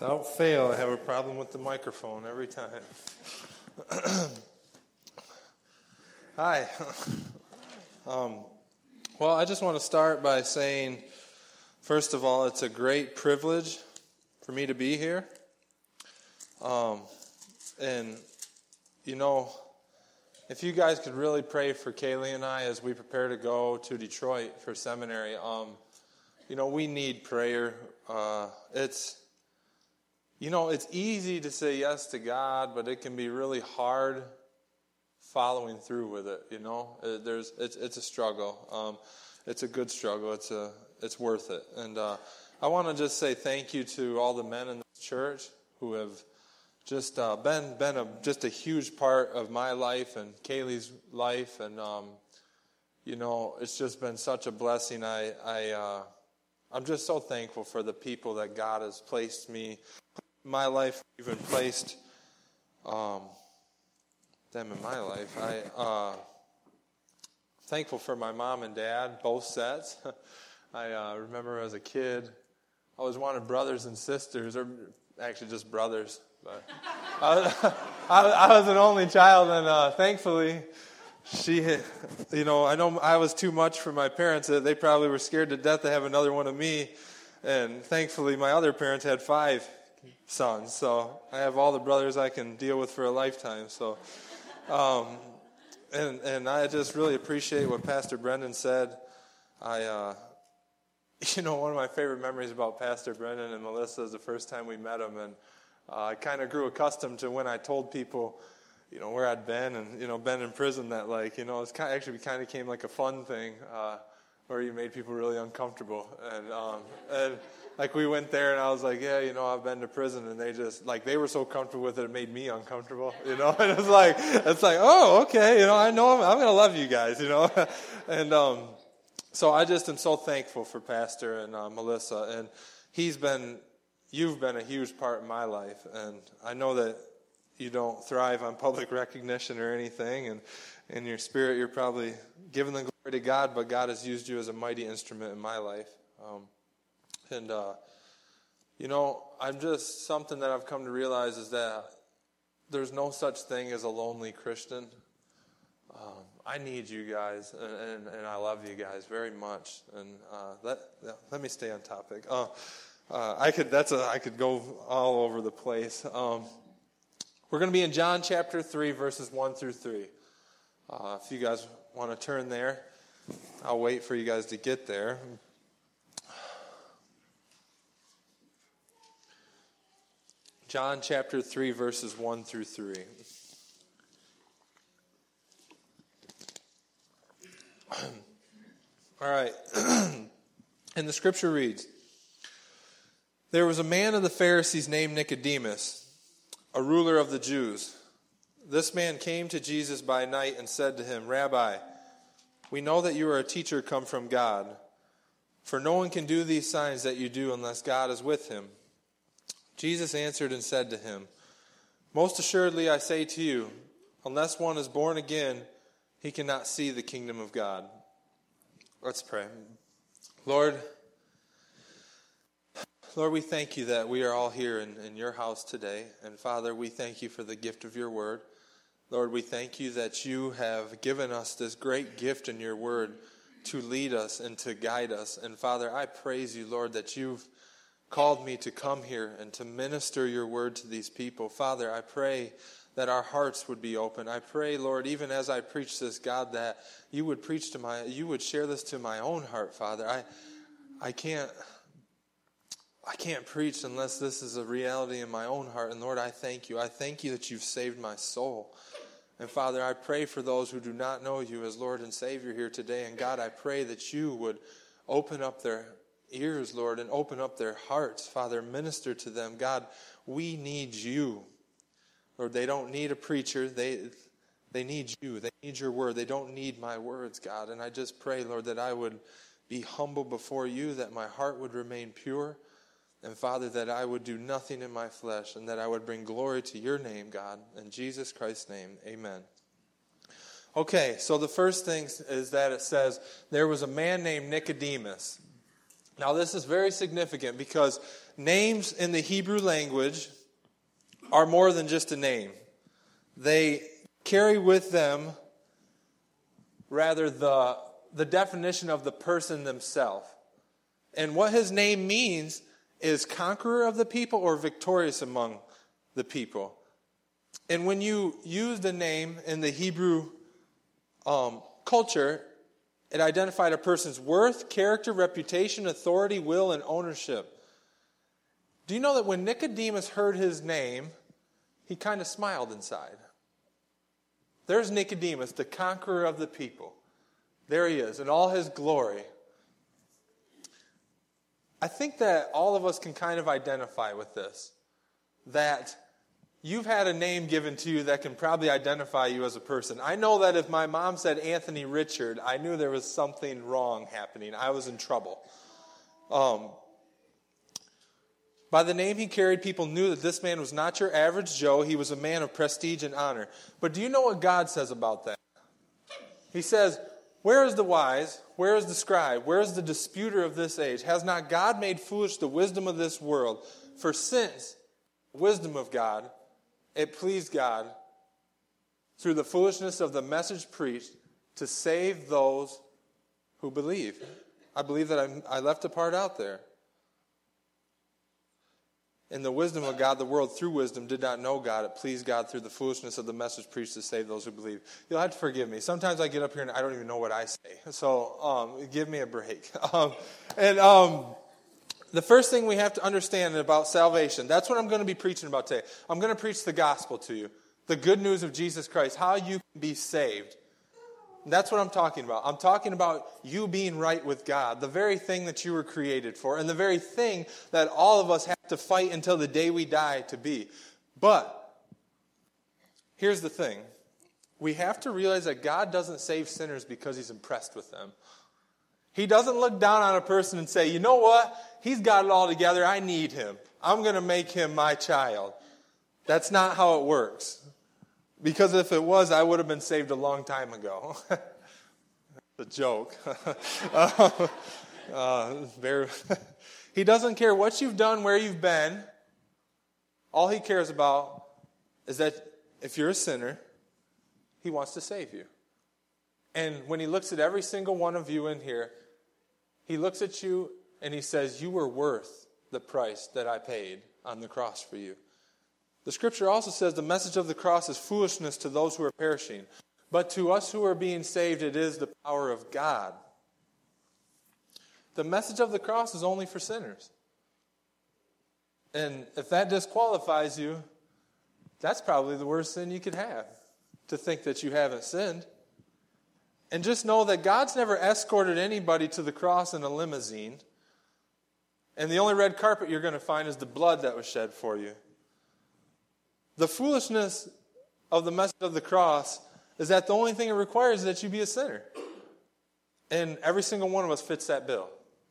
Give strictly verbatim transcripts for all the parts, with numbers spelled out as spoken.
Without fail, I have a problem with the microphone every time. Hi. Um, well, I just want to start by saying, first of all, it's a great privilege for me to be here. Um, and, you know, if you guys could really pray for Kaylee and I as we prepare to go to Detroit for seminary, um, you know, we need prayer. Uh, it's, you know, it's easy to say yes to God, but it can be really hard following through with it. You know, it, there's it's it's a struggle. Um, it's a good struggle. It's a it's worth it. And uh, I want to just say thank you to all the men in the church who have just uh, been been a just a huge part of my life and Kaylee's life. And um, you know, it's just been such a blessing. I I. Uh, I'm just so thankful for the people that God has placed me in my life, even placed um, them in my life. I uh, thankful for my mom and dad, both sets. I uh, remember as a kid, I always wanted brothers and sisters, or actually just brothers. But I, was, I was an only child, and uh, thankfully, She, you know, I know I was too much for my parents. They probably were scared to death to have another one of me. And thankfully, my other parents had five sons. So I have all the brothers I can deal with for a lifetime. So, um, and and I just really appreciate what Pastor Brendan said. I, uh, you know, one of my favorite memories about Pastor Brendan and Melissa is the first time we met them. And uh, I kind of grew accustomed to when I told people, you know, where I'd been and, you know, been in prison, that, like, you know, it's kind of, actually kind of became like a fun thing uh, where you made people really uncomfortable. And, um, and, like, we went there and I was like, yeah, you know, I've been to prison. And they just, like, they were so comfortable with it, it made me uncomfortable, you know. And it's like, it's like, oh, okay, you know, I know I'm, I'm going to love you guys, you know. And um, so I just am so thankful for Pastor and uh, Melissa. And he's been, you've been a huge part of my life. And I know that you don't thrive on public recognition or anything, and in your spirit you're probably giving the glory to God, but God has used you as a mighty instrument in my life. Um, and, uh, you know, I'm just, something that I've come to realize is that there's no such thing as a lonely Christian. Um, I need you guys, and, and, and I love you guys very much. And uh, let, let me stay on topic. Uh, uh, I could, that's a, I could go all over the place. Um, We're going to be in John chapter three, verses one through three. Uh, if you guys want to turn there, I'll wait for you guys to get there. John chapter three, verses one through three. All right. And the scripture reads, "There was a man of the Pharisees named Nicodemus, a ruler of the Jews. This man came to Jesus by night and said to him, 'Rabbi, we know that you are a teacher come from God, for no one can do these signs that you do unless God is with him.' Jesus answered and said to him, 'Most assuredly I say to you, unless one is born again, he cannot see the kingdom of God.'" Let's pray. Lord, Lord, we thank you that we are all here in, in your house today. And Father, we thank you for the gift of your word. Lord, we thank you that you have given us this great gift in your word to lead us and to guide us. And Father, I praise you, Lord, that you've called me to come here and to minister your word to these people. Father, I pray that our hearts would be open. I pray, Lord, even as I preach this, God, that you would preach to my, you would share this to my own heart, Father. I, I can't... I can't preach unless this is a reality in my own heart. And Lord, I thank you. I thank you that you've saved my soul. And Father, I pray for those who do not know you as Lord and Savior here today. And God, I pray that you would open up their ears, Lord, and open up their hearts. Father, minister to them. God, we need you. Lord, they don't need a preacher. They they need you. They need your word. They don't need my words, God. And I just pray, Lord, that I would be humble before you, that my heart would remain pure. And Father, that I would do nothing in my flesh, and that I would bring glory to your name, God. In Jesus Christ's name, amen. Okay, so the first thing is that it says, there was a man named Nicodemus. Now this is very significant because names in the Hebrew language are more than just a name. They carry with them, rather, the, the definition of the person themselves. And what his name means is conqueror of the people or victorious among the people. And when you use the name in the Hebrew um, culture, it identified a person's worth, character, reputation, authority, will, and ownership. Do you know that when Nicodemus heard his name, he kind of smiled inside? There's Nicodemus, the conqueror of the people. There he is in all his glory. I think that all of us can kind of identify with this. That you've had a name given to you that can probably identify you as a person. I know that if my mom said Anthony Richard, I knew there was something wrong happening. I was in trouble. Um, by the name he carried, people knew that this man was not your average Joe. He was a man of prestige and honor. But do you know what God says about that? He says, where is the wise? Where is the scribe? Where is the disputer of this age? Has not God made foolish the wisdom of this world? For since the wisdom of God, it pleased God through the foolishness of the message preached to save those who believe. I believe that I, I left a part out there. In the wisdom of God, the world through wisdom did not know God. It pleased God through the foolishness of the message preached to save those who believe. You'll have to forgive me. Sometimes I get up here and I don't even know what I say. So um, give me a break. Um, and um, the first thing we have to understand about salvation, that's what I'm going to be preaching about today. I'm going to preach the gospel to you. The good news of Jesus Christ, how you can be saved. That's what I'm talking about. I'm talking about you being right with God, the very thing that you were created for, and the very thing that all of us have to fight until the day we die to be. But here's the thing. We have to realize that God doesn't save sinners because he's impressed with them. He doesn't look down on a person and say, you know what? He's got it all together. I need him. I'm going to make him my child. That's not how it works. Because if it was, I would have been saved a long time ago. The joke. uh, uh, very, he doesn't care what you've done, where you've been. All he cares about is that if you're a sinner, he wants to save you. And when he looks at every single one of you in here, he looks at you and he says, you were worth the price that I paid on the cross for you. The scripture also says the message of the cross is foolishness to those who are perishing. But to us who are being saved, it is the power of God. The message of the cross is only for sinners. And if that disqualifies you, that's probably the worst sin you could have, to think that you haven't sinned. And just know that God's never escorted anybody to the cross in a limousine. And the only red carpet you're going to find is the blood that was shed for you. The foolishness of the message of the cross is that the only thing it requires is that you be a sinner. And every single one of us fits that bill.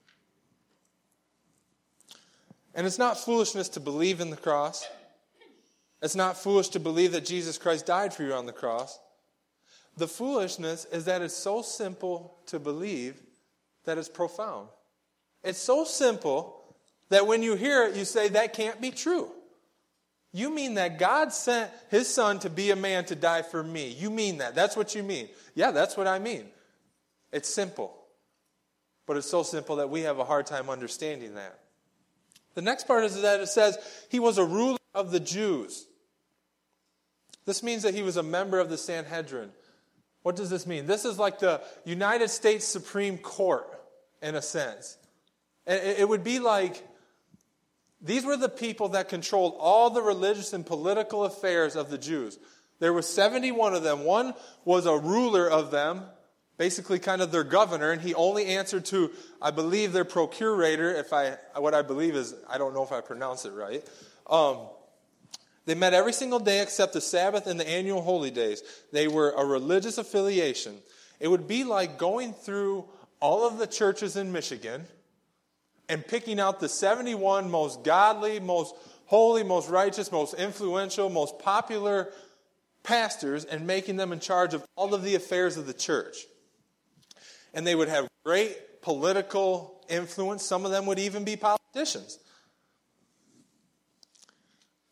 And it's not foolishness to believe in the cross. It's not foolish to believe that Jesus Christ died for you on the cross. The foolishness is that it's so simple to believe that it's profound. It's so simple that when you hear it, you say, that can't be true. You mean that God sent his son to be a man to die for me. You mean that. That's what you mean. Yeah, that's what I mean. It's simple. But it's so simple that we have a hard time understanding that. The next part is that it says he was a ruler of the Jews. This means that he was a member of the Sanhedrin. What does this mean? This is like the United States Supreme Court, in a sense. It would be like, these were the people that controlled all the religious and political affairs of the Jews. There were seventy-one of them. One was a ruler of them, basically kind of their governor, and he only answered to, I believe, their procurator. If I, what I believe is, I don't know if I pronounce it right. Um, they met every single day except the Sabbath and the annual holy days. They were a religious affiliation. It would be like going through all of the churches in Michigan and picking out the seventy-one most godly, most holy, most righteous, most influential, most popular pastors and making them in charge of all of the affairs of the church. And they would have great political influence. Some of them would even be politicians.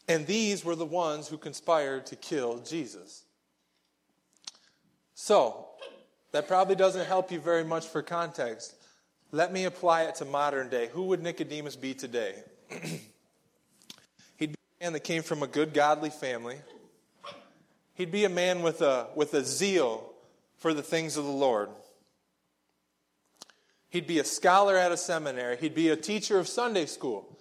And these were the ones who conspired to kill Jesus. So, that probably doesn't help you very much for context. Let me apply it to modern day. Who would Nicodemus be today? He'd be a man that came from a good, godly family. He'd be a man with a, with a zeal for the things of the Lord. He'd be a scholar at a seminary. He'd be a teacher of Sunday school.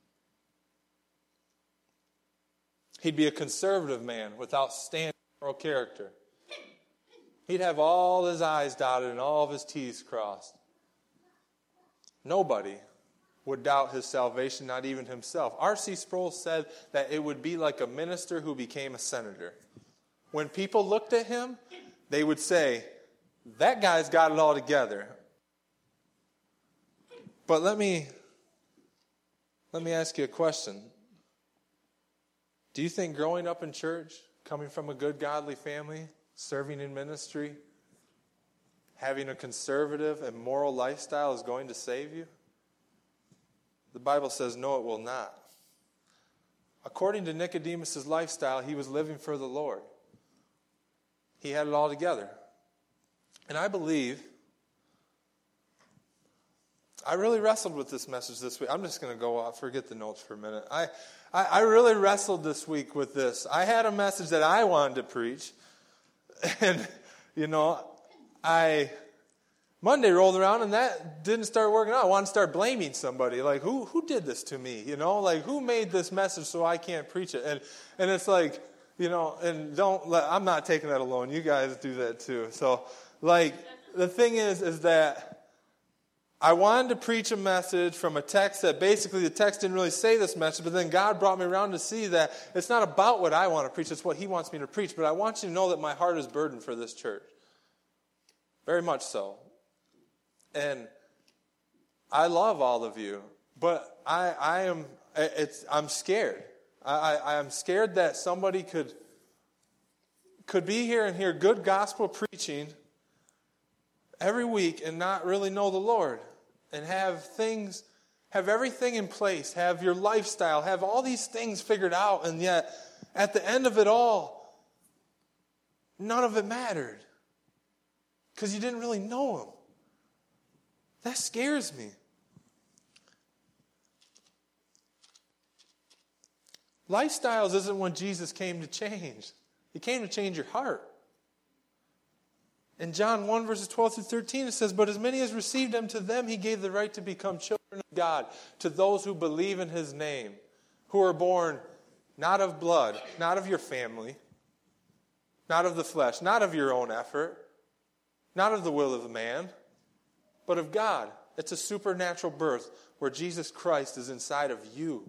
He'd be a conservative man with outstanding moral character. He'd have all his I's dotted and all of his T's crossed. Nobody would doubt his salvation, not even himself. R C Sproul said that it would be like a minister who became a senator. When people looked at him, they would say, that guy's got it all together. But let me, let me ask you a question. Do you think growing up in church, coming from a good godly family, serving in ministry, having a conservative and moral lifestyle is going to save you? The Bible says, no, it will not. According to Nicodemus' lifestyle, he was living for the Lord. He had it all together. And I believe, I really wrestled with this message this week. I'm just going to go off, forget the notes for a minute. I, I, I really wrestled this week with this. I had a message that I wanted to preach. And, you know, I, Monday rolled around and that didn't start working out. I wanted to start blaming somebody. Like, who who did this to me? You know, like, who made this message so I can't preach it? And and it's like, you know, and don't let, I'm not taking that alone. You guys do that too. So, like, the thing is, is that I wanted to preach a message from a text that basically the text didn't really say this message, but then God brought me around to see that it's not about what I want to preach, it's what He wants me to preach. But I want you to know that my heart is burdened for this church. Very much so. And I love all of you, but I, I am it's I'm scared. I, I I'm scared that somebody could could be here and hear good gospel preaching every week and not really know the Lord. And have things, have everything in place, have your lifestyle, have all these things figured out, and yet at the end of it all, none of it mattered. Because you didn't really know Him. That scares me. Lifestyles isn't what Jesus came to change. He came to change your heart. In John one, verses twelve through thirteen, it says, but as many as received Him, to them He gave the right to become children of God, to those who believe in His name, who are born not of blood, not of your family, not of the flesh, not of your own effort, not of the will of man, but of God. It's a supernatural birth where Jesus Christ is inside of you.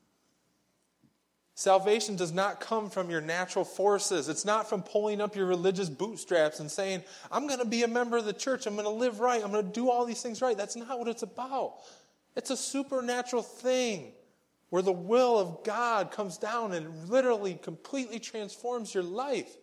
Salvation does not come from your natural forces. It's not from pulling up your religious bootstraps and saying, I'm going to be a member of the church. I'm going to live right. I'm going to do all these things right. That's not what it's about. It's a supernatural thing where the will of God comes down and literally completely transforms your life.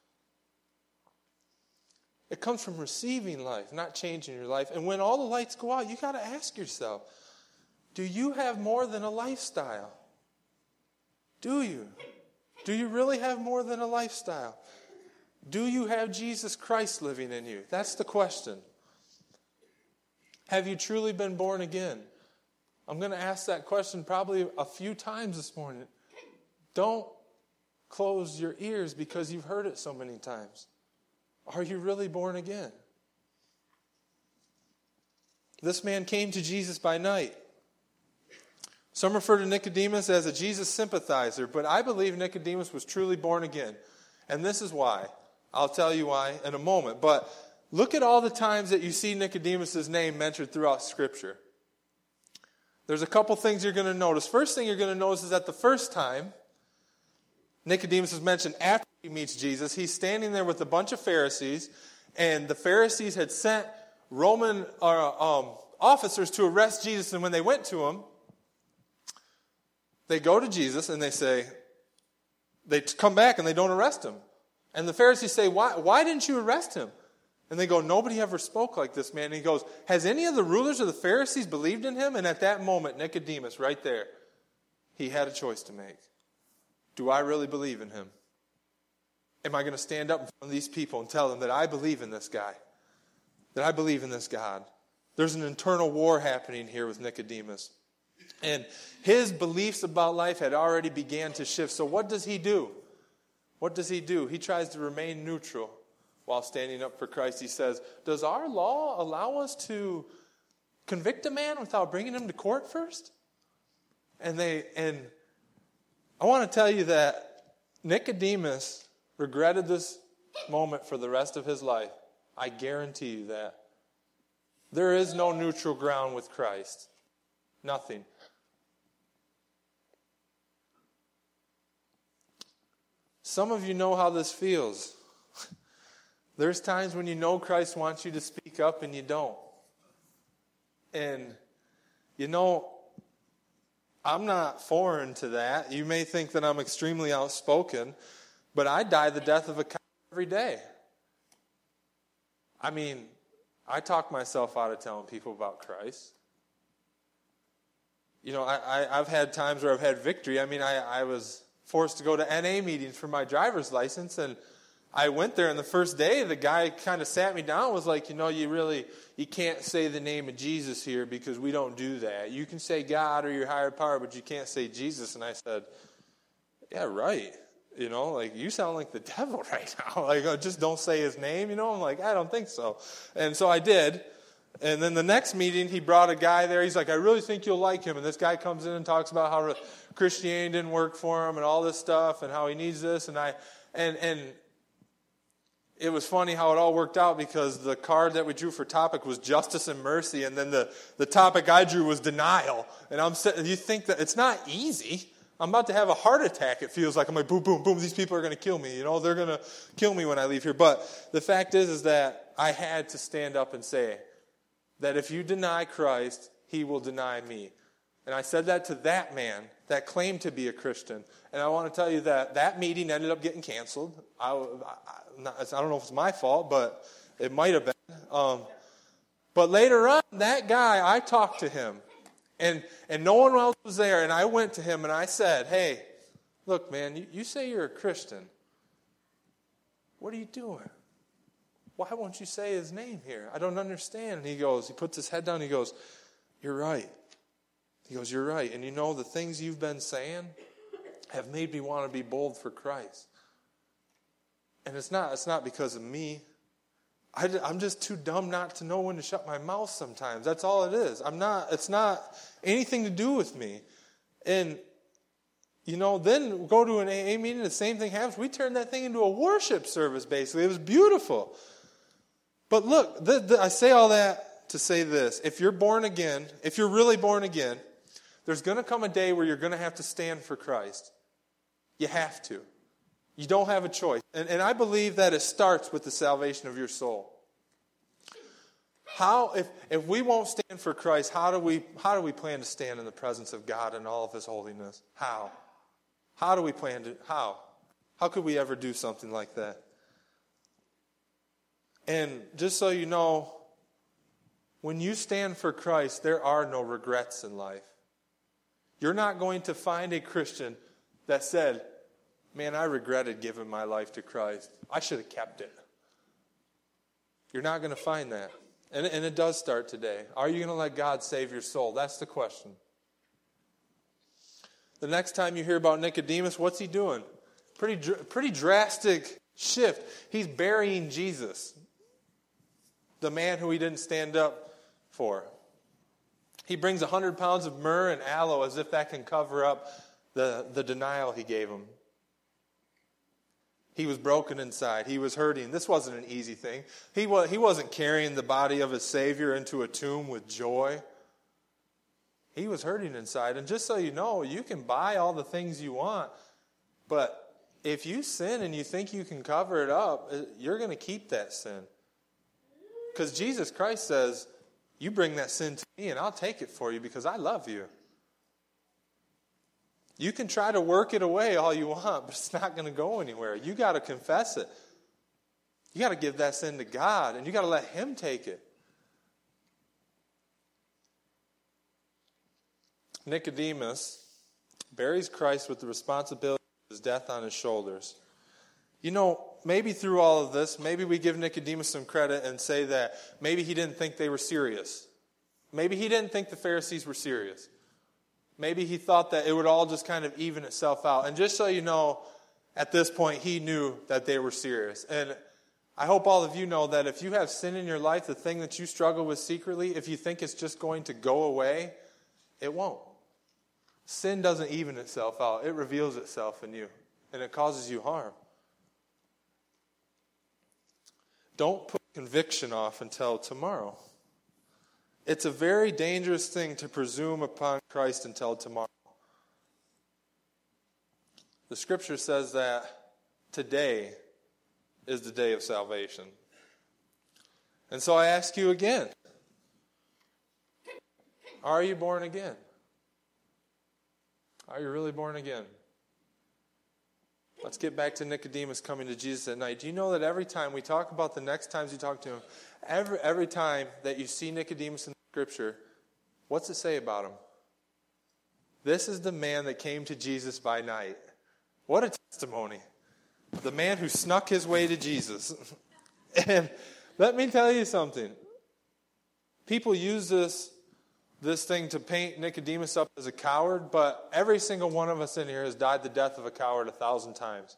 It comes from receiving life, not changing your life. And when all the lights go out, you got to ask yourself, do you have more than a lifestyle? Do you? Do you really have more than a lifestyle? Do you have Jesus Christ living in you? That's the question. Have you truly been born again? I'm going to ask that question probably a few times this morning. Don't close your ears because you've heard it so many times. Are you really born again? This man came to Jesus by night. Some refer to Nicodemus as a Jesus sympathizer, but I believe Nicodemus was truly born again. And this is why. I'll tell you why in a moment. But look at all the times that you see Nicodemus' name mentioned throughout Scripture. There's a couple things you're going to notice. First thing you're going to notice is that the first time Nicodemus is mentioned after he meets Jesus, he's standing there with a bunch of Pharisees, and the Pharisees had sent Roman uh, um, officers to arrest Jesus, and when they went to him, they go to Jesus and they say, they come back and they don't arrest him. And the Pharisees say, why, why didn't you arrest him? And they go, nobody ever spoke like this man. And he goes, has any of the rulers of the Pharisees believed in him? And at that moment, Nicodemus, right there, he had a choice to make. do I really believe in him? Am I going to stand up in front of these people and tell them that I believe in this guy? That I believe in this God? There's an internal war happening here with Nicodemus. And his beliefs about life had already began to shift. So what does he do? What does he do? He tries to remain neutral while standing up for Christ. He says, does our law allow us to convict a man without bringing him to court first? And they and I want to tell you that Nicodemus regretted this moment for the rest of his life. I guarantee you that. There is no neutral ground with Christ. Nothing. Some of you know how this feels. There's times when you know Christ wants you to speak up and you don't. And, you know, I'm not foreign to that. You may think that I'm extremely outspoken, but I die the death of a cow every day. I mean, I talk myself out of telling people about Christ. You know, I, I, I've had times where I've had victory. I mean, I, I was forced to go to N A meetings for my driver's license, and I went there, and the first day, the guy kind of sat me down and was like, you know, you really, you can't say the name of Jesus here because we don't do that. You can say God or your higher power, but you can't say Jesus. And I said, yeah, right. You know, like, you sound like the devil right now. Like, oh, just don't say his name, you know? I'm like, I don't think so. And so I did. And then the next meeting, he brought a guy there. He's like, I really think you'll like him. And this guy comes in and talks about how Christianity didn't work for him and all this stuff and how he needs this. And I, and, and it was funny how it all worked out because the card that we drew for topic was justice and mercy. And then the, the topic I drew was denial. And I'm sitting, you think that it's not easy. I'm about to have a heart attack, it feels like. I'm like, boom, boom, boom, these people are going to kill me. You know, they're going to kill me when I leave here. But the fact is, is that I had to stand up and say that if you deny Christ, he will deny me. And I said that to that man that claimed to be a Christian. And I want to tell you that that meeting ended up getting canceled. I, I, not, I don't know if it's my fault, but it might have been. Um, but later on, that guy, I talked to him. And and no one else was there. And I went to him and I said, hey, look, man, you, you say you're a Christian. What are you doing? Why won't you say his name here? I don't understand. And he goes, he puts his head down and he goes, you're right. He goes, you're right. And you know, the things you've been saying have made me want to be bold for Christ. And it's not, it's not because of me. I, I'm just too dumb not to know when to shut my mouth sometimes. That's all it is. I'm not, it's not anything to do with me. And, you know, then go to an A A meeting, the same thing happens. We turned that thing into a worship service, basically. It was beautiful. But look, the, the, I say all that to say this. If you're born again, if you're really born again, there's going to come a day where you're going to have to stand for Christ. You have to. You don't have a choice. And, and I believe that it starts with the salvation of your soul. How, if, if we won't stand for Christ, how do we how do we plan to stand in the presence of God in all of his holiness? How? How do we plan to, how? How could we ever do something like that? And just so you know, when you stand for Christ, there are no regrets in life. You're not going to find a Christian that said, man, I regretted giving my life to Christ. I should have kept it. You're not going to find that. And, and it does start today. Are you going to let God save your soul? That's the question. The next time you hear about Nicodemus, what's he doing? Pretty, pretty drastic shift. He's burying Jesus, the man who he didn't stand up for. He brings one hundred pounds of myrrh and aloe as if that can cover up the, the denial he gave him. He was broken inside. He was hurting. This wasn't an easy thing. He, was, he wasn't carrying the body of his Savior into a tomb with joy. He was hurting inside. And just so you know, you can buy all the things you want, but if you sin and you think you can cover it up, you're going to keep that sin. Because Jesus Christ says, you bring that sin to me and I'll take it for you because I love you. You can try to work it away all you want, but it's not going to go anywhere. You got to confess it. You got to give that sin to God, and you got to let him take it. Nicodemus buries Christ with the responsibility his death on his shoulders. You know, maybe through all of this, maybe we give Nicodemus some credit and say that maybe he didn't think they were serious. Maybe he didn't think the Pharisees were serious. Maybe he thought that it would all just kind of even itself out. And just so you know, at this point, he knew that they were serious. And I hope all of you know that if you have sin in your life, the thing that you struggle with secretly, if you think it's just going to go away, it won't. Sin doesn't even itself out. It reveals itself in you, and it causes you harm. Don't put conviction off until tomorrow. It's a very dangerous thing to presume upon Christ until tomorrow. The scripture says that today is the day of salvation. And so I ask you again, are you born again? Are you really born again? Let's get back to Nicodemus coming to Jesus at night. Do you know that every time we talk about the next times you talk to him, every, every time that you see Nicodemus in the scripture, what's it say about him? This is the man that came to Jesus by night. What a testimony. The man who snuck his way to Jesus. And let me tell you something. People use this, this thing to paint Nicodemus up as a coward, but every single one of us in here has died the death of a coward a thousand times.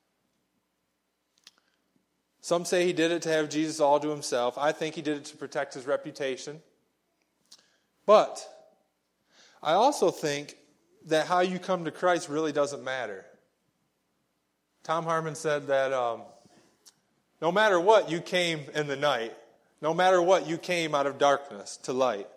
Some say he did it to have Jesus all to himself. I think he did it to protect his reputation. But I also think that how you come to Christ really doesn't matter. Tom Harmon said that um, no matter what, you came in the night. No matter what, you came out of darkness to light.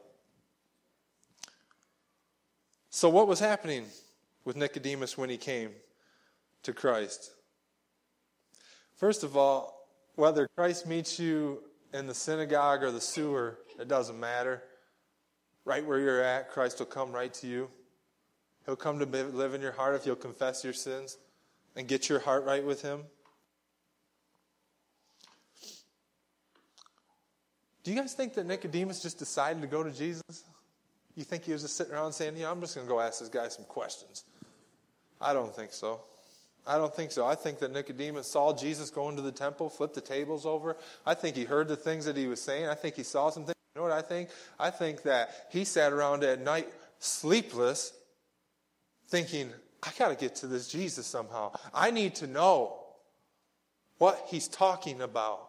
So what was happening with Nicodemus when he came to Christ? First of all, whether Christ meets you in the synagogue or the sewer, it doesn't matter. Right where you're at, Christ will come right to you. He'll come to live in your heart if you'll confess your sins and get your heart right with him. Do you guys think that Nicodemus just decided to go to Jesus? You think he was just sitting around saying, yeah, I'm just going to go ask this guy some questions? I don't think so. I don't think so. I think that Nicodemus saw Jesus go into the temple, flip the tables over. I think he heard the things that he was saying. I think he saw some things. You know what I think? I think that he sat around at night sleepless thinking, I got to get to this Jesus somehow. I need to know what he's talking about.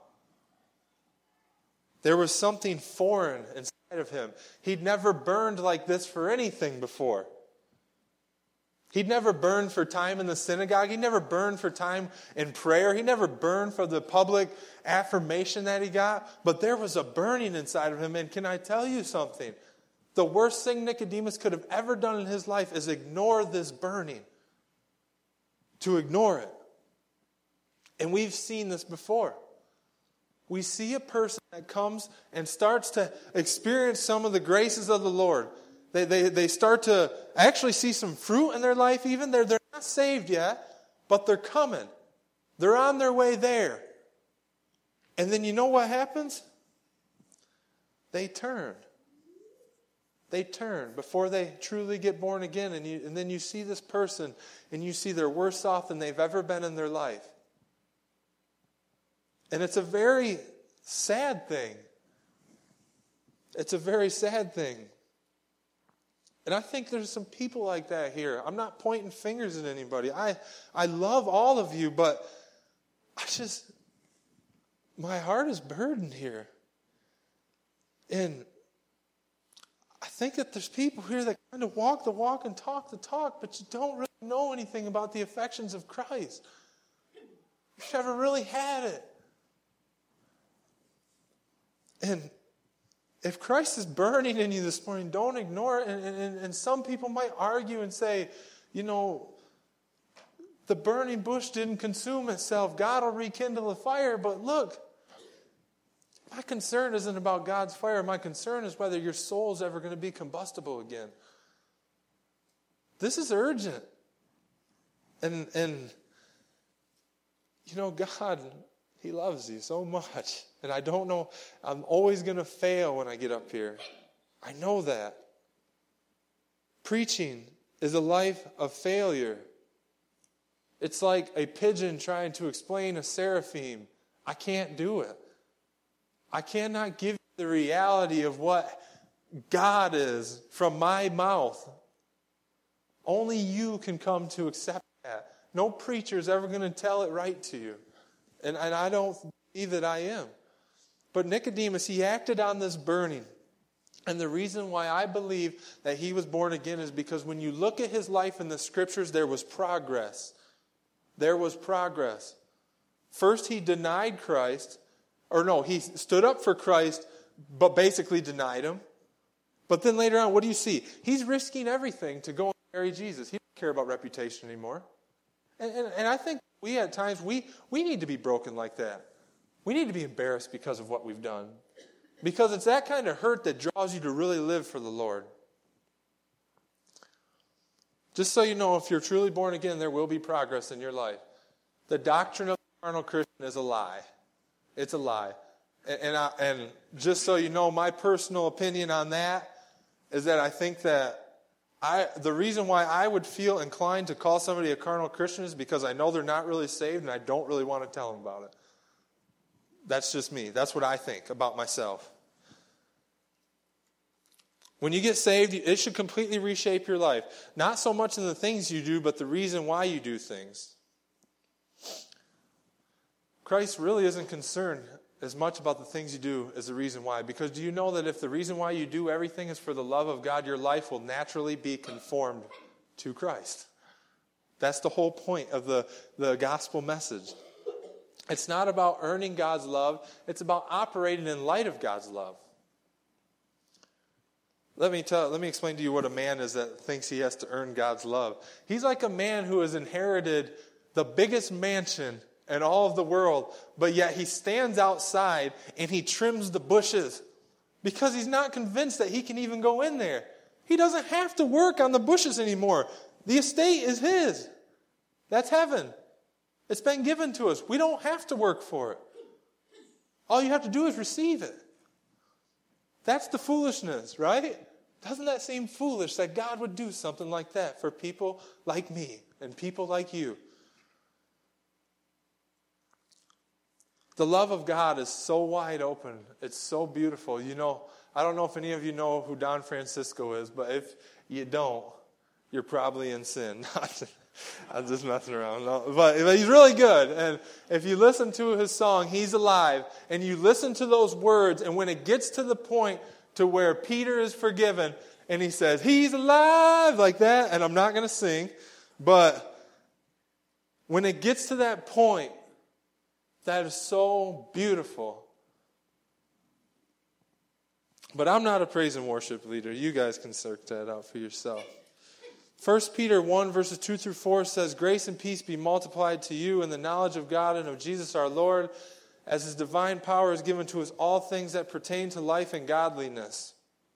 There was something foreign inside of him. He'd never burned like this for anything before. He'd never burned for time in the synagogue. He never burned for time in prayer. He never burned for the public affirmation that he got. But there was a burning inside of him. And can I tell you something? The worst thing Nicodemus could have ever done in his life is ignore this burning. To ignore it. And we've seen this before. We see a person that comes and starts to experience some of the graces of the Lord. They, they, they start to actually see some fruit in their life even. They're, they're not saved yet, but they're coming. They're on their way there. And then you know what happens? They turn. They turn before they truly get born again. And, you, and then you see this person and you see they're worse off than they've ever been in their life. And it's a very sad thing. It's a very sad thing. And I think there's some people like that here. I'm not pointing fingers at anybody. I, I love all of you, but I just, my heart is burdened here. And I think that there's people here that kind of walk the walk and talk the talk, but you don't really know anything about the affections of Christ. You've never really had it. And if Christ is burning in you this morning, don't ignore it. And, and, and some people might argue and say, you know, the burning bush didn't consume itself. God will rekindle the fire. But look, my concern isn't about God's fire. My concern is whether your soul is ever going to be combustible again. This is urgent. And, and you know, God, He loves you so much. And I don't know, I'm always going to fail when I get up here. I know that. Preaching is a life of failure. It's like a pigeon trying to explain a seraphim. I can't do it. I cannot give you the reality of what God is from my mouth. Only you can come to accept that. No preacher is ever going to tell it right to you. And, and I don't believe that I am. But Nicodemus, he acted on this burning. And the reason why I believe that he was born again is because when you look at his life in the Scriptures, there was progress. There was progress. First, he denied Christ. Or no, he stood up for Christ, but basically denied him. But then later on, what do you see? He's risking everything to go and marry Jesus. He doesn't care about reputation anymore. And, and, and I think we at times, we, we need to be broken like that. We need to be embarrassed because of what we've done. Because it's that kind of hurt that draws you to really live for the Lord. Just so you know, if you're truly born again, there will be progress in your life. The doctrine of the carnal Christian is a lie. It's a lie. And, and, I, and just so you know, my personal opinion on that is that I think that I, the reason why I would feel inclined to call somebody a carnal Christian is because I know they're not really saved and I don't really want to tell them about it. That's just me. That's what I think about myself. When you get saved, it should completely reshape your life. Not so much in the things you do, but the reason why you do things. Christ really isn't concerned as much about the things you do as the reason why. Because do you know that if the reason why you do everything is for the love of God, your life will naturally be conformed to Christ. That's the whole point of the, the gospel message. It's not about earning God's love. It's about operating in light of God's love. Let me tell. Let me explain to you what a man is that thinks he has to earn God's love. He's like a man who has inherited the biggest mansion in all of the world, but yet he stands outside and he trims the bushes because he's not convinced that he can even go in there. He doesn't have to work on the bushes anymore. The estate is his. That's heaven. It's been given to us. We don't have to work for it. All you have to do is receive it. That's the foolishness, right? Doesn't that seem foolish that God would do something like that for people like me and people like you? The love of God is so wide open. It's so beautiful. You know, I don't know if any of you know who Don Francisco is, but if you don't, you're probably in sin. I'm just messing around. No, but, but he's really good. And if you listen to his song, He's Alive, and you listen to those words, and when it gets to the point to where Peter is forgiven, and he says, He's alive, like that, and I'm not going to sing, but when it gets to that point, that is so beautiful. But I'm not a praise and worship leader. You guys can search that out for yourself. First Peter one, verses two through four says, Grace and peace be multiplied to you in the knowledge of God and of Jesus our Lord, as His divine power is given to us all things that pertain to life and godliness.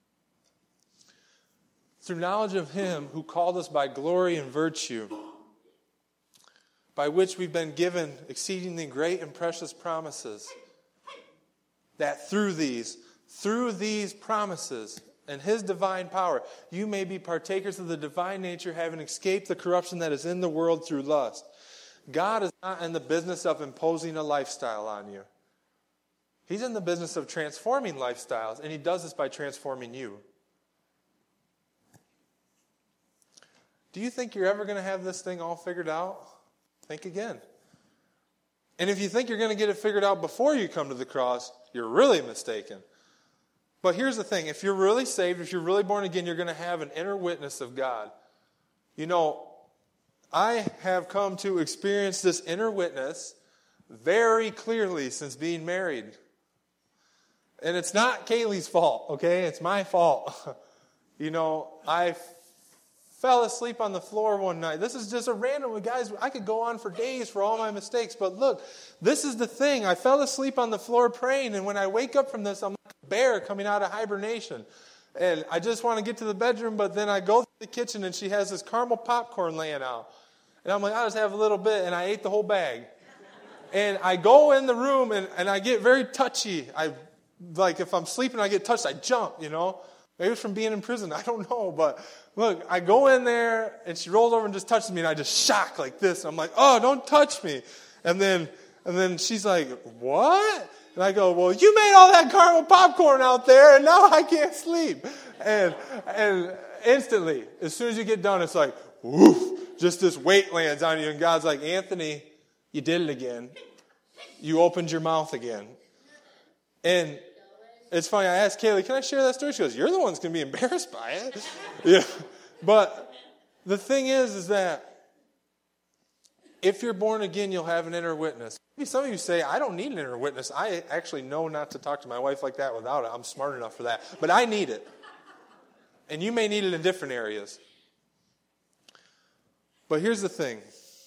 Through knowledge of Him who called us by glory and virtue, by which we've been given exceedingly great and precious promises, that through these, through these promises, and His divine power, you may be partakers of the divine nature, having escaped the corruption that is in the world through lust. God is not in the business of imposing a lifestyle on you. He's in the business of transforming lifestyles, and He does this by transforming you. Do you think you're ever going to have this thing all figured out? Think again. And if you think you're going to get it figured out before you come to the cross, you're really mistaken. But here's the thing. If you're really saved, if you're really born again, you're going to have an inner witness of God. You know, I have come to experience this inner witness very clearly since being married. And it's not Kaylee's fault, okay? It's my fault. You know, I f- fell asleep on the floor one night. This is just a random, guys, I could go on for days for all my mistakes. But look, this is the thing. I fell asleep on the floor praying, and when I wake up from this, I'm like a bear coming out of hibernation. And I just want to get to the bedroom, but then I go to the kitchen, and she has this caramel popcorn laying out. And I'm like, I'll just have a little bit, and I ate the whole bag. And I go in the room, and, and I get very touchy. I like, if I'm sleeping, I get touched, I jump, you know. Maybe it's from being in prison. I don't know. But look, I go in there, and she rolls over and just touches me, and I just shock like this. I'm like, oh, don't touch me. And then, and then she's like, what? And I go, well, you made all that caramel popcorn out there, and now I can't sleep. And and instantly, as soon as you get done, it's like, woof, just this weight lands on you. And God's like, Anthony, you did it again. You opened your mouth again. And it's funny, I asked Kaylee, can I share that story? She goes, you're the one that's going to be embarrassed by it. Yeah. But the thing is, is that if you're born again, you'll have an inner witness. Maybe some of you say, I don't need an inner witness. I actually know not to talk to my wife like that without it. I'm smart enough for that. But I need it. And you may need it in different areas. But here's the thing.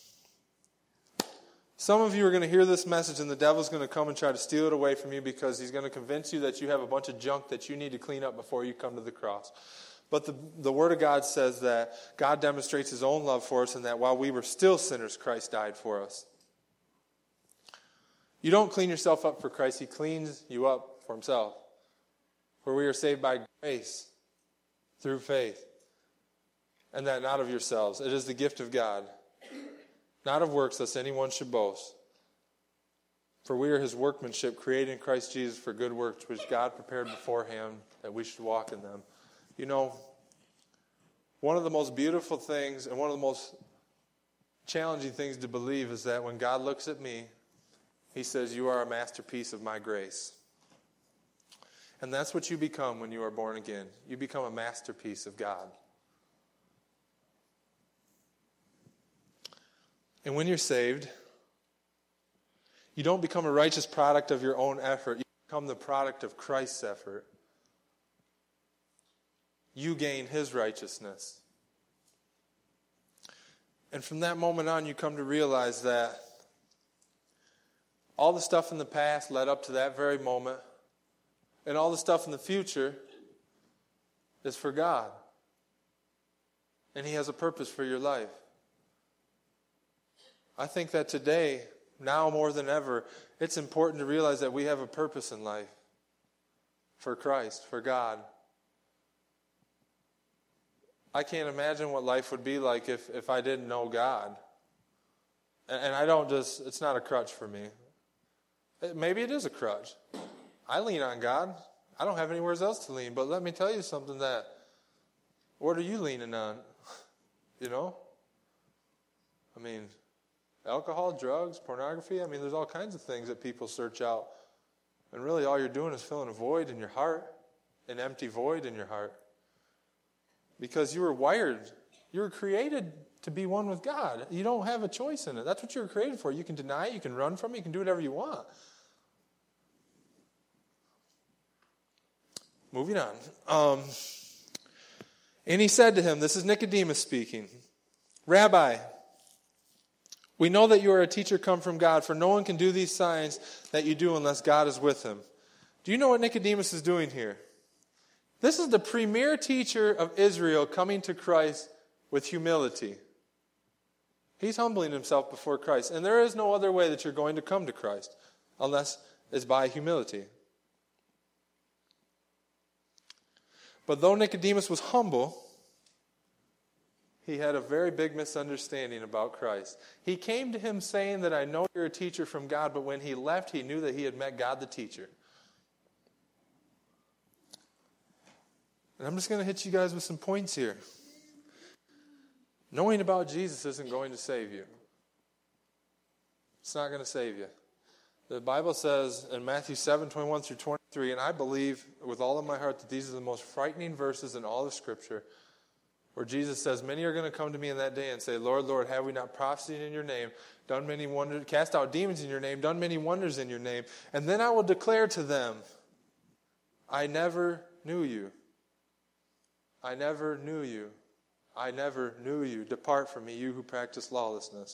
Some of you are going to hear this message and the devil's going to come and try to steal it away from you because he's going to convince you that you have a bunch of junk that you need to clean up before you come to the cross. But the, the Word of God says that God demonstrates His own love for us and that while we were still sinners, Christ died for us. You don't clean yourself up for Christ. He cleans you up for Himself. For we are saved by grace through faith. And that not of yourselves. It is the gift of God. Not of works, lest anyone should boast. For we are His workmanship, created in Christ Jesus for good works, which God prepared beforehand that we should walk in them. You know, one of the most beautiful things and one of the most challenging things to believe is that when God looks at me, He says, you are a masterpiece of my grace. And that's what you become when you are born again. You become a masterpiece of God. And when you're saved, you don't become a righteous product of your own effort. You become the product of Christ's effort. You gain His righteousness. And from that moment on, you come to realize that all the stuff in the past led up to that very moment, and all the stuff in the future is for God. And He has a purpose for your life. I think that today, now more than ever, it's important to realize that we have a purpose in life for Christ, for God. I can't imagine what life would be like if, if I didn't know God. And, and I don't just, it's not a crutch for me. It, maybe it is a crutch. I lean on God. I don't have anywhere else to lean. But let me tell you something that, what are you leaning on? You know? I mean, alcohol, drugs, pornography. I mean, there's all kinds of things that people search out. And really all you're doing is filling a void in your heart, an empty void in your heart. Because you were wired, you were created to be one with God. You don't have a choice in it. That's what you were created for. You can deny it, you can run from it, you can do whatever you want. Moving on. Um, and he said to him, this is Nicodemus speaking, Rabbi, we know that you are a teacher come from God, for no one can do these signs that you do unless God is with him. Do you know what Nicodemus is doing here? This is the premier teacher of Israel coming to Christ with humility. He's humbling himself before Christ. And there is no other way that you're going to come to Christ unless it's by humility. But though Nicodemus was humble, he had a very big misunderstanding about Christ. He came to him saying that I know you're a teacher from God, but when he left, he knew that he had met God the teacher. And I'm just going to hit you guys with some points here. Knowing about Jesus isn't going to save you. It's not going to save you. The Bible says in Matthew seven, twenty-one through twenty-three, and I believe with all of my heart that these are the most frightening verses in all of Scripture, where Jesus says, many are going to come to me in that day and say, Lord, Lord, have we not prophesied in your name, done many wonders, cast out demons in your name, done many wonders in your name, and then I will declare to them, I never knew you. I never knew you. I never knew you. Depart from me, you who practice lawlessness.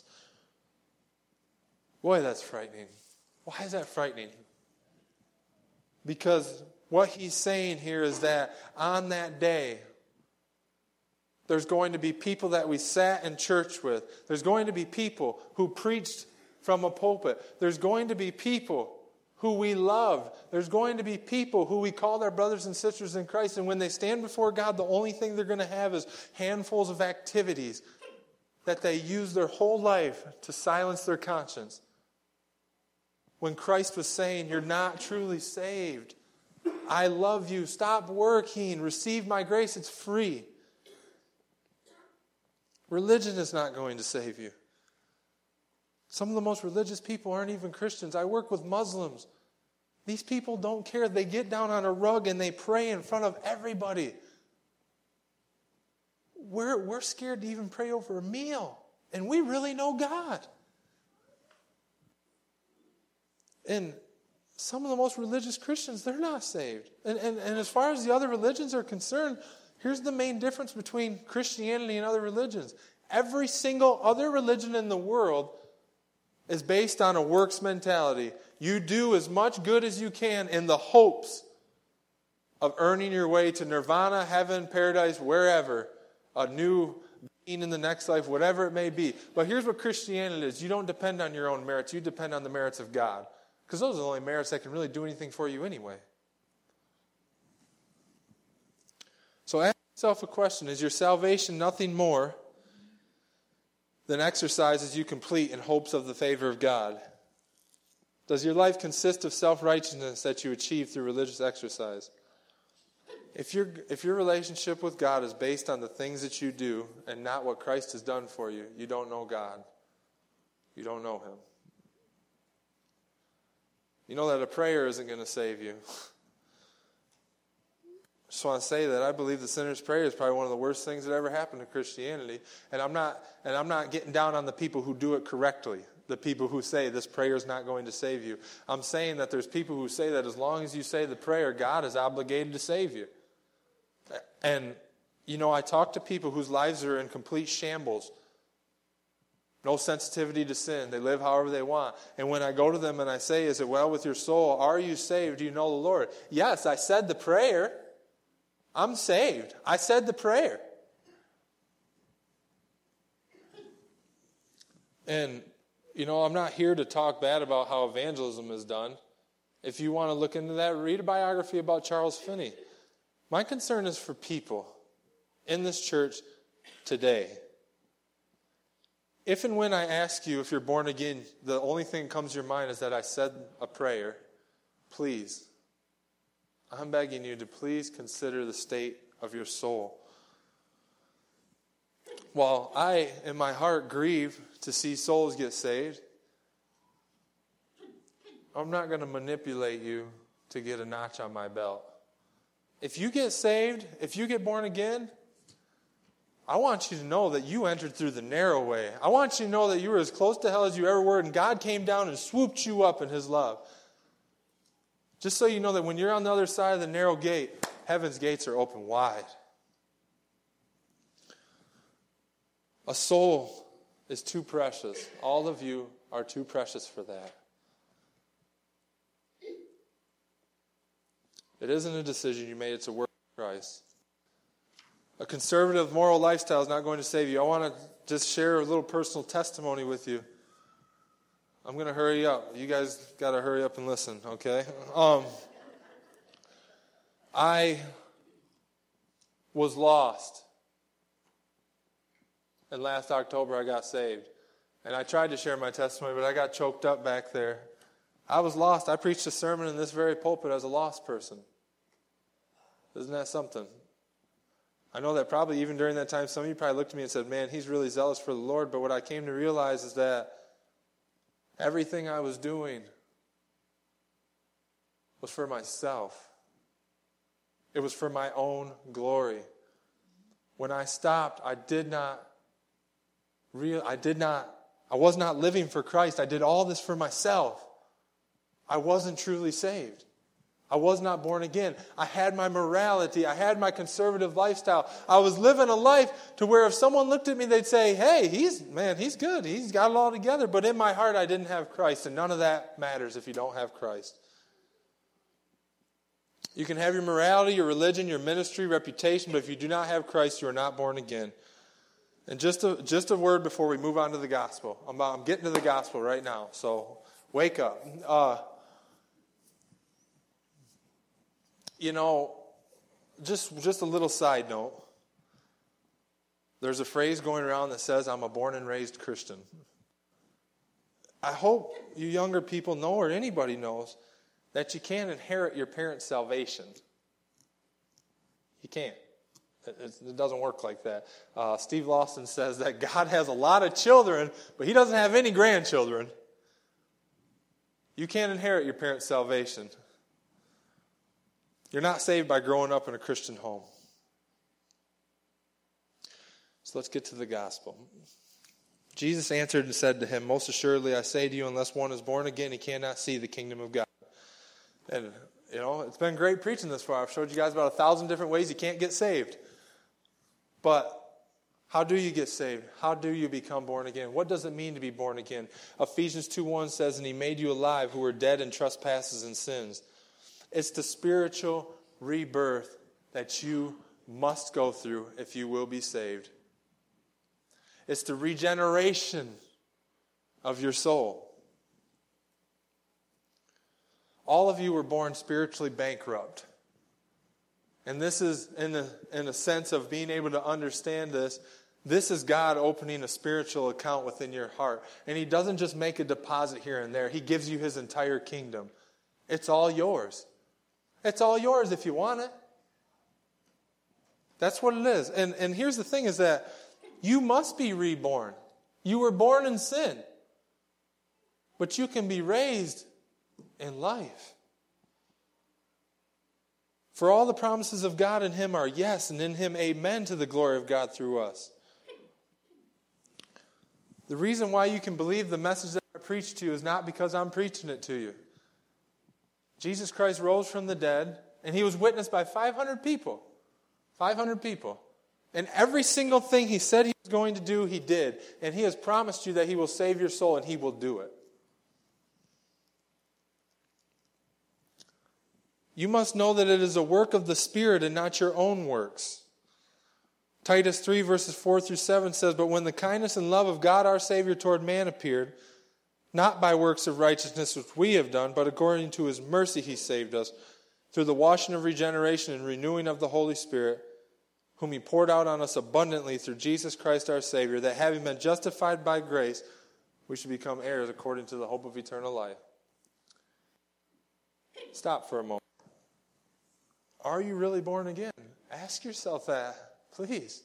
Boy, that's frightening. Why is that frightening? Because what he's saying here is that on that day, there's going to be people that we sat in church with. There's going to be people who preached from a pulpit. There's going to be people who we love. There's going to be people who we call their brothers and sisters in Christ, and when they stand before God, the only thing they're going to have is handfuls of activities that they use their whole life to silence their conscience. When Christ was saying, you're not truly saved. I love you. Stop working. Receive my grace. It's free. Religion is not going to save you. Some of the most religious people aren't even Christians. I work with Muslims. These people don't care. They get down on a rug and they pray in front of everybody. We're, we're scared to even pray over a meal. And we really know God. And some of the most religious Christians, they're not saved. And, and, and as far as the other religions are concerned, here's the main difference between Christianity and other religions. Every single other religion in the world is based on a works mentality. You do as much good as you can in the hopes of earning your way to nirvana, heaven, paradise, wherever, a new being in the next life, whatever it may be. But here's what Christianity is. You don't depend on your own merits. You depend on the merits of God. Because those are the only merits that can really do anything for you anyway. So ask yourself a question. Is your salvation nothing more than exercises you complete in hopes of the favor of God? Does your life consist of self-righteousness that you achieve through religious exercise? If your if your relationship with God is based on the things that you do and not what Christ has done for you, you don't know God. You don't know Him. You know that a prayer isn't going to save you. I just want to say that I believe the sinner's prayer is probably one of the worst things that ever happened to Christianity. And I'm not and I'm not getting down on the people who do it correctly, the people who say this prayer is not going to save you. I'm saying that there's people who say that as long as you say the prayer, God is obligated to save you. And, you know, I talk to people whose lives are in complete shambles. No sensitivity to sin. They live however they want. And when I go to them and I say, is it well with your soul? Are you saved? Do you know the Lord? Yes, I said the prayer. I'm saved. I said the prayer. And, you know, I'm not here to talk bad about how evangelism is done. If you want to look into that, read a biography about Charles Finney. My concern is for people in this church today. If and when I ask you if you're born again, the only thing that comes to your mind is that I said a prayer, please, I'm begging you to please consider the state of your soul. While I, in my heart, grieve to see souls get saved, I'm not going to manipulate you to get a notch on my belt. If you get saved, if you get born again, I want you to know that you entered through the narrow way. I want you to know that you were as close to hell as you ever were, and God came down and swooped you up in His love. Just so you know that when you're on the other side of the narrow gate, heaven's gates are open wide. A soul is too precious. All of you are too precious for that. It isn't a decision you made, it's a work of Christ. A conservative moral lifestyle is not going to save you. I want to just share a little personal testimony with you. I'm going to hurry up. You guys got to hurry up and listen, okay? Um, I was lost. And last October I got saved. And I tried to share my testimony, but I got choked up back there. I was lost. I preached a sermon in this very pulpit as a lost person. Isn't that something? I know that probably even during that time, some of you probably looked at me and said, man, he's really zealous for the Lord. But what I came to realize is that everything I was doing was for myself. It was for my own glory. When I stopped, I did not real I did not I was not living for Christ. I did all this for myself. I wasn't truly saved. I was not born again. I had my morality. I had my conservative lifestyle. I was living a life to where if someone looked at me, they'd say, hey, he's, man, he's good. He's got it all together. But in my heart, I didn't have Christ. And none of that matters if you don't have Christ. You can have your morality, your religion, your ministry, reputation, but if you do not have Christ, you are not born again. And just a, just a word before we move on to the gospel. I'm, I'm getting to the gospel right now, so wake up. Uh, You know, just just a little side note. There's a phrase going around that says, I'm a born and raised Christian. I hope you younger people know, or anybody knows, that you can't inherit your parents' salvation. You can't. It, it doesn't work like that. Uh, Steve Lawson says that God has a lot of children, but he doesn't have any grandchildren. You can't inherit your parents' salvation. You're not saved by growing up in a Christian home. So let's get to the gospel. Jesus answered and said to him, most assuredly I say to you, unless one is born again, he cannot see the kingdom of God. And, you know, it's been great preaching this far. I've showed you guys about a thousand different ways you can't get saved. But how do you get saved? How do you become born again? What does it mean to be born again? Ephesians two one says, and he made you alive who were dead in trespasses and sins. It's the spiritual rebirth that you must go through if you will be saved. It's the regeneration of your soul. All of you were born spiritually bankrupt. And this is, in a, in a sense of being able to understand this, this is God opening a spiritual account within your heart. And he doesn't just make a deposit here and there. He gives you his entire kingdom. It's all yours. It's all yours if you want it. That's what it is. And, and here's the thing is that you must be reborn. You were born in sin. But you can be raised in life. For all the promises of God in him are yes, and in him amen to the glory of God through us. The reason why you can believe the message that I preach to you is not because I'm preaching it to you. Jesus Christ rose from the dead, and he was witnessed by five hundred people. five hundred people. And every single thing he said he was going to do, he did. And he has promised you that he will save your soul, and he will do it. You must know that it is a work of the Spirit and not your own works. Titus three verses four through seven says, but when the kindness and love of God our Savior toward man appeared, not by works of righteousness which we have done, but according to his mercy he saved us, through the washing of regeneration and renewing of the Holy Spirit, whom he poured out on us abundantly through Jesus Christ our Savior, that having been justified by grace, we should become heirs according to the hope of eternal life. Stop for a moment. Are you really born again? Ask yourself that, please.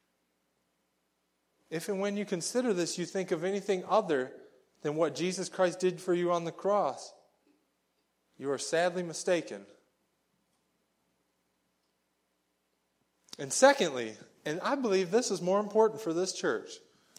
If and when you consider this, you think of anything other than what Jesus Christ did for you on the cross, you are sadly mistaken. And secondly, and I believe this is more important for this church,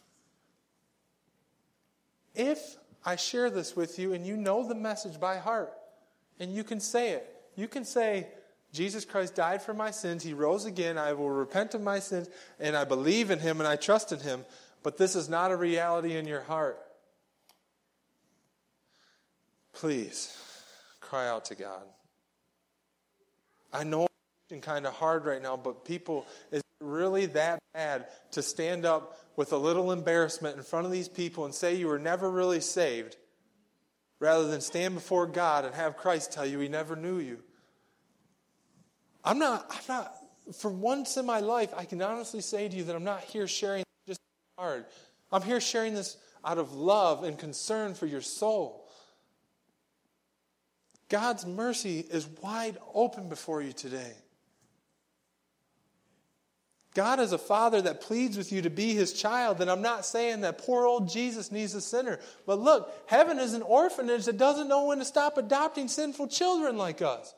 if I share this with you and you know the message by heart, and you can say it, you can say, Jesus Christ died for my sins, he rose again, I will repent of my sins, and I believe in him and I trust in him, but this is not a reality in your heart. Please, cry out to God. I know it's kind of hard right now, but people, is it really that bad to stand up with a little embarrassment in front of these people and say you were never really saved, rather than stand before God and have Christ tell you he never knew you? I'm not, I'm not, for once in my life, I can honestly say to you that I'm not here sharing this just hard. I'm here sharing this out of love and concern for your soul. God's mercy is wide open before you today. God is a father that pleads with you to be his child, and I'm not saying that poor old Jesus needs a sinner. But look, heaven is an orphanage that doesn't know when to stop adopting sinful children like us.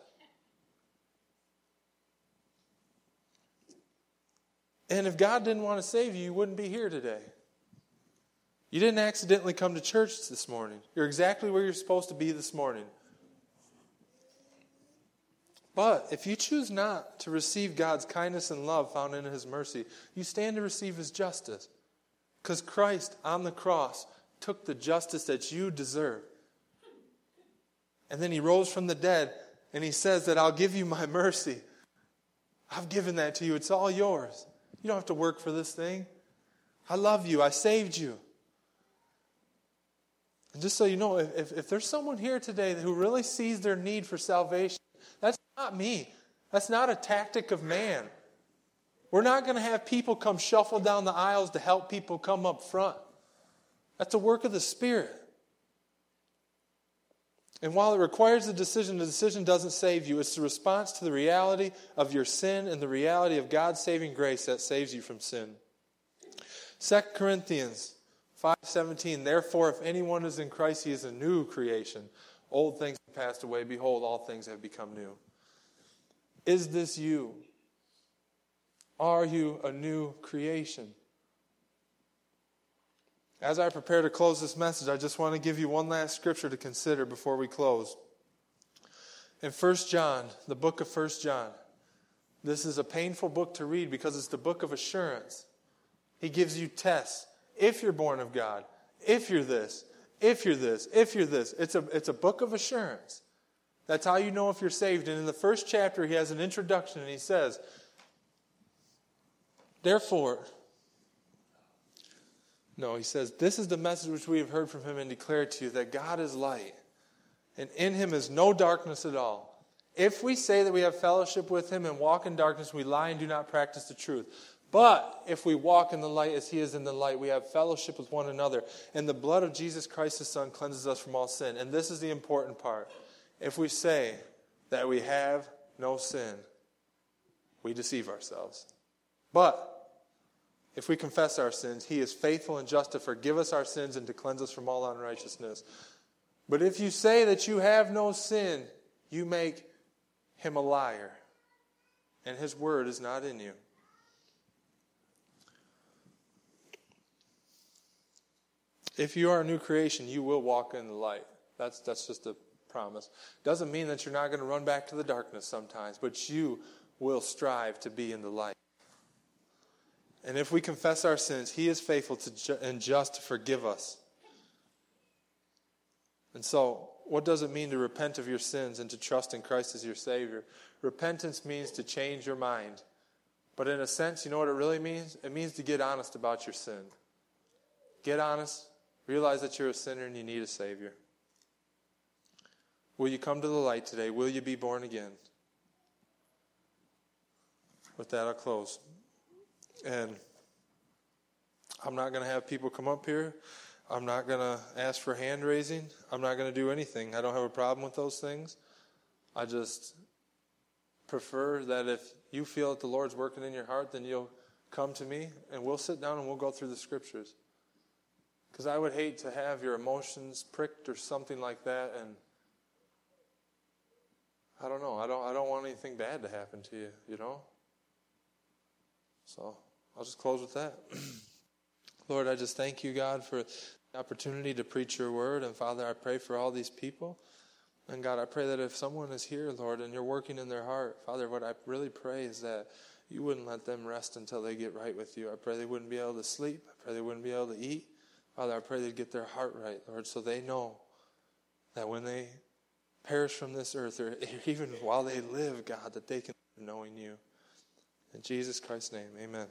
And if God didn't want to save you, you wouldn't be here today. You didn't accidentally come to church this morning. You're exactly where you're supposed to be this morning. But if you choose not to receive God's kindness and love found in his mercy, you stand to receive his justice. Because Christ on the cross took the justice that you deserve. And then he rose from the dead, and he says that I'll give you my mercy. I've given that to you. It's all yours. You don't have to work for this thing. I love you. I saved you. And just so you know, if, if there's someone here today who really sees their need for salvation, that's not me. That's not a tactic of man. We're not going to have people come shuffle down the aisles to help people come up front. That's a work of the Spirit. And while it requires a decision, the decision doesn't save you. It's the response to the reality of your sin and the reality of God's saving grace that saves you from sin. Second Corinthians five seventeen, therefore, if anyone is in Christ, he is a new creation. Old things have passed away. Behold, all things have become new. Is this you? Are you a new creation? As I prepare to close this message, I just want to give you one last scripture to consider before we close. In First John, the book of First John, this is a painful book to read because it's the book of assurance. He gives you tests. If you're born of God, if you're this, if you're this, if you're this. It's a, it's a book of assurance. That's how you know if you're saved. And in the first chapter, he has an introduction and he says, therefore, no, he says, this is the message which we have heard from him and declared to you, that God is light, and in him is no darkness at all. If we say that we have fellowship with him and walk in darkness, we lie and do not practice the truth. But if we walk in the light as he is in the light, we have fellowship with one another. And the blood of Jesus Christ, his Son, cleanses us from all sin. And this is the important part. If we say that we have no sin, we deceive ourselves. But if we confess our sins, he is faithful and just to forgive us our sins and to cleanse us from all unrighteousness. But if you say that you have no sin, you make him a liar, and his word is not in you. If you are a new creation, you will walk in the light. That's, that's just a promise. Doesn't mean that you're not going to run back to the darkness sometimes, but you will strive to be in the light. And if we confess our sins, he is faithful to ju- and just to forgive us. And so, what does it mean to repent of your sins and to trust in Christ as your Savior? Repentance means to change your mind. But in a sense, you know what it really means? It means to get honest about your sin. Get honest. Realize that you're a sinner and you need a Savior. Will you come to the light today? Will you be born again? With that, I'll close. And I'm not going to have people come up here. I'm not going to ask for hand raising. I'm not going to do anything. I don't have a problem with those things. I just prefer that if you feel that the Lord's working in your heart, then you'll come to me and we'll sit down and we'll go through the scriptures. Because I would hate to have your emotions pricked or something like that, and I don't know. I don't. I don't want anything bad to happen to you. You know. So I'll just close with that. Lord, I just thank you, God, for the opportunity to preach your word, and Father, I pray for all these people, and God, I pray that if someone is here, Lord, and you're working in their heart, Father, what I really pray is that you wouldn't let them rest until they get right with you. I pray they wouldn't be able to sleep. I pray they wouldn't be able to eat. Father, I pray they'd get their heart right, Lord, so they know that when they perish from this earth, or even while they live, God, that they can live knowing you. In Jesus Christ's name, amen.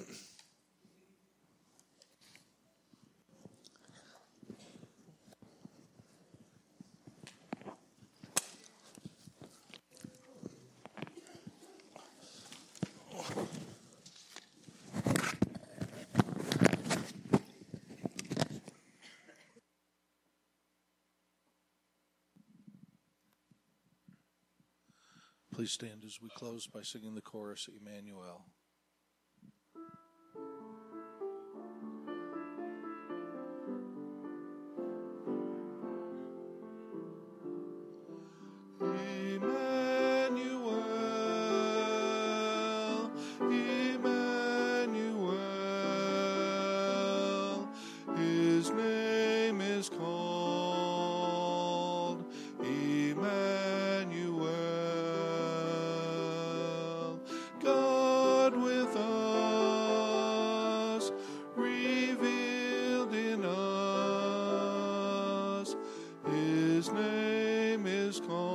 Please stand as we close by singing the chorus, Emmanuel. His name is called